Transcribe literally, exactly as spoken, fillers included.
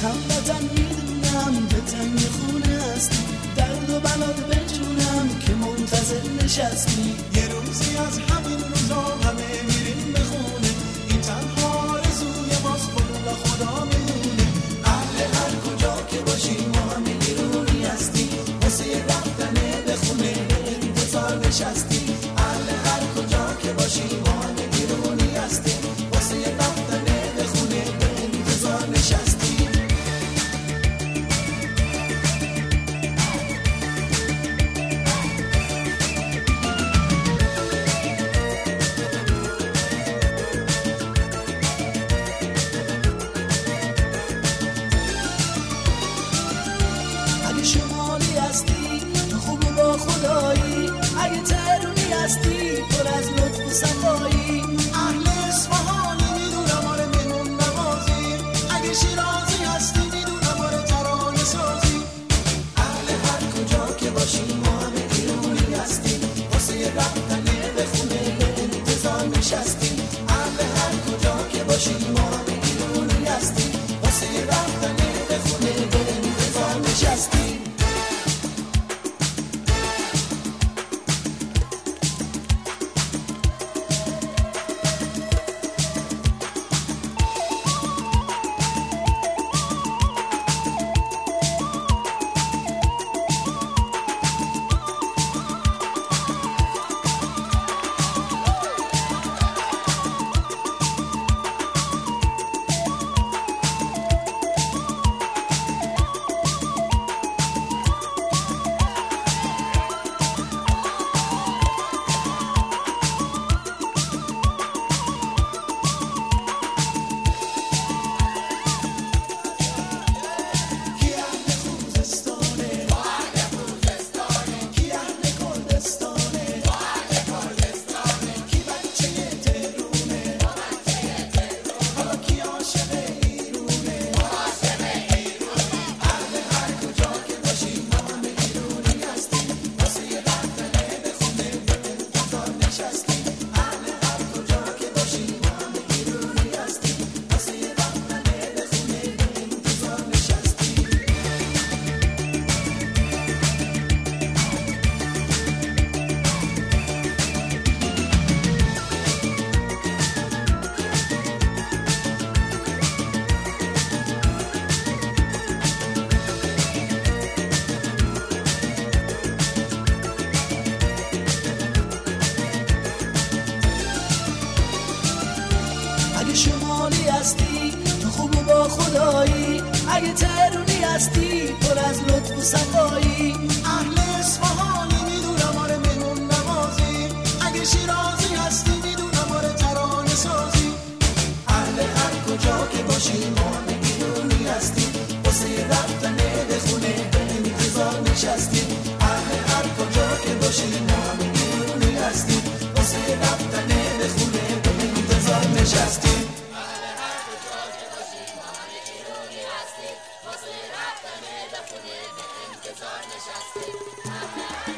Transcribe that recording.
هموطن میدونم به تنگ خونه هستی، درد و بلاد بجونم که منتظر نشستی. یه روزی از همین روزا همه میریم به خونه، این تنها آرزوی ماست والا خدا میدونه. اهل هر کجا که باشی ما همه گیرونی هستی، واسه رفتن به خونه به انتظار نشستی. اهل هر کجا که باشی ما همه گیرونی هستی، واسه رفتن به خونه به انتظار نشستی. اگه شمالی هستی تو خوب و با خدایی، اگه تهرونی هستی پر از لطف و صفایی. اهل اصفهانی میدونم آره مهمون نوازی، اگه شیرازی هستی میدونم آره ترانه سازی. اهل هر کجا که باشی ما همه گیرونی هستی، واسه رفتن به خونه به انتظار نشستی. اهل هر کجا که باشی ما همه گیرونی هستی، واسه رفتن به خونه به انتظار نشستی. اگه شمالی هستی تو خوب و با خدایی، اگه تهرونی هستی پر از لطف و صفایی. اهل اصفهانی میدونم آره مهمون نوازی، اگه شیرازی هستی میدونم آره ترانه سازی. اهل هر کجا که باشی ما همه گیرونی هستی، واسه رفتن به خونه به انتظار نشستی. اهل هر کجا که باشی ما همه گیرونی هستی، واسه رفتن به خونه به انتظار نشستی. واسه رفتن به خونه به انتظار نشستی.